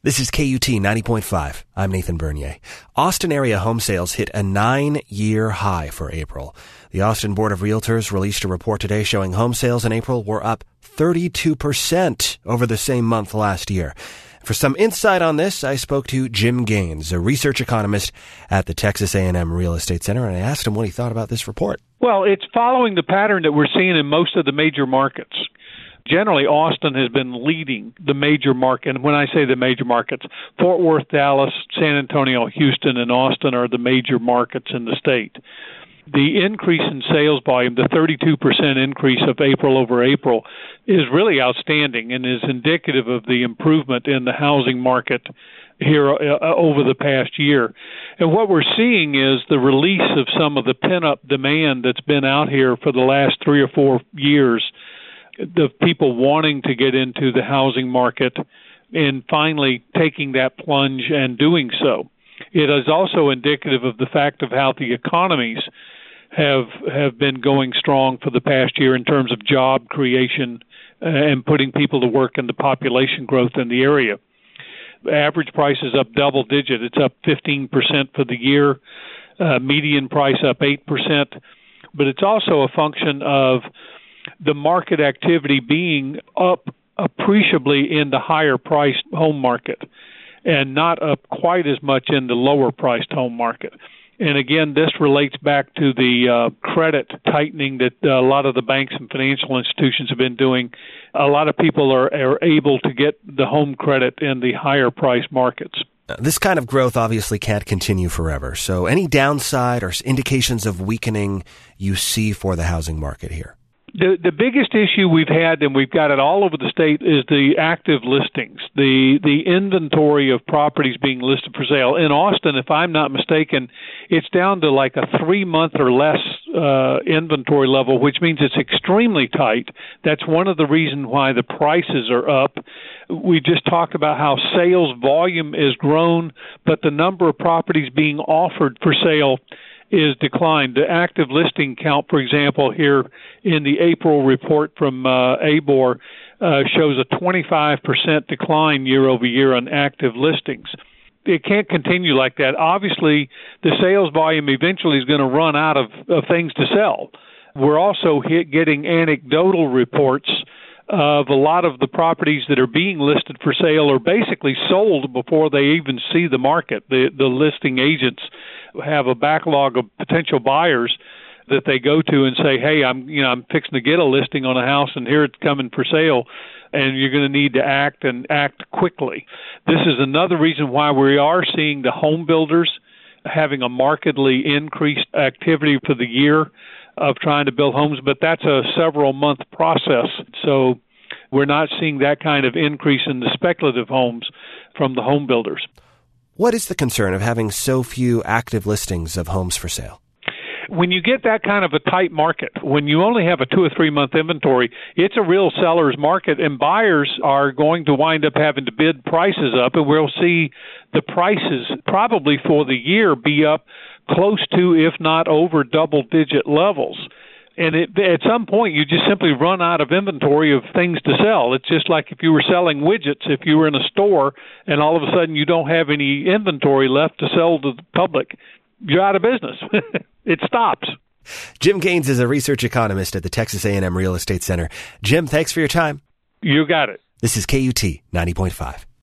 This is KUT 90.5. I'm Nathan Bernier. Austin area home sales hit a 9-year high for April. The Austin Board of Realtors released a report today showing home sales in April were up 32% over the same month last year. For some insight on this, I spoke to Jim Gaines, a research economist at the Texas A&M Real Estate Center, and I asked him what he thought about this report. Well, it's following the pattern that we're seeing in most of the major markets. Generally, Austin has been leading the major market. And when I say the major markets, Fort Worth, Dallas, San Antonio, Houston, and Austin are the major markets in the state. The increase in sales volume, the 32% increase of April over April, is really outstanding and is indicative of the improvement in the housing market here over the past year. And what we're seeing is the release of some of the pent-up demand that's been out here for the last 3 or 4 years, the people wanting to get into the housing market and finally taking that plunge and doing so. It is also indicative of the fact of how the economies have been going strong for the past year in terms of job creation and putting people to work in the population growth in the area. Average price is up double digit. It's up 15% for the year, median price up 8%. But it's also a function of the market activity being up appreciably in the higher-priced home market and not up quite as much in the lower-priced home market. And again, this relates back to the credit tightening that a lot of the banks and financial institutions have been doing. A lot of people are able to get the home credit in the higher-priced markets. This kind of growth obviously can't continue forever. So any downside or indications of weakening you see for the housing market here? The biggest issue we've had, and we've got it all over the state, is the active listings, the inventory of properties being listed for sale. In Austin, if I'm not mistaken, it's down to like a 3-month or less inventory level, which means it's extremely tight. That's one of the reasons why the prices are up. We just talked about how sales volume is grown, but the number of properties being offered for sale is declined. The active listing count, for example, here in the April report from ABOR shows a 25% decline year over year on active listings. It can't continue like that. Obviously, the sales volume eventually is going to run out of things to sell. We're also getting anecdotal reports of a lot of the properties that are being listed for sale are basically sold before they even see the market. The listing agents have a backlog of potential buyers that they go to and say, "Hey, I'm fixing to get a listing on a house, and here it's coming for sale, and you're going to need to act quickly." This is another reason why we are seeing the home builders having a markedly increased activity for the year of trying to build homes, but that's a several-month process. So we're not seeing that kind of increase in the speculative homes from the home builders. What is the concern of having so few active listings of homes for sale? When you get that kind of a tight market, when you only have a 2 or 3 month inventory, it's a real seller's market, and buyers are going to wind up having to bid prices up, and we'll see the prices probably for the year be up close to, if not over, double-digit levels. And at some point, you just simply run out of inventory of things to sell. It's just like if you were selling widgets, if you were in a store, and all of a sudden you don't have any inventory left to sell to the public, you're out of business. It stops. Jim Gaines is a research economist at the Texas A&M Real Estate Center. Jim, thanks for your time. You got it. This is KUT 90.5.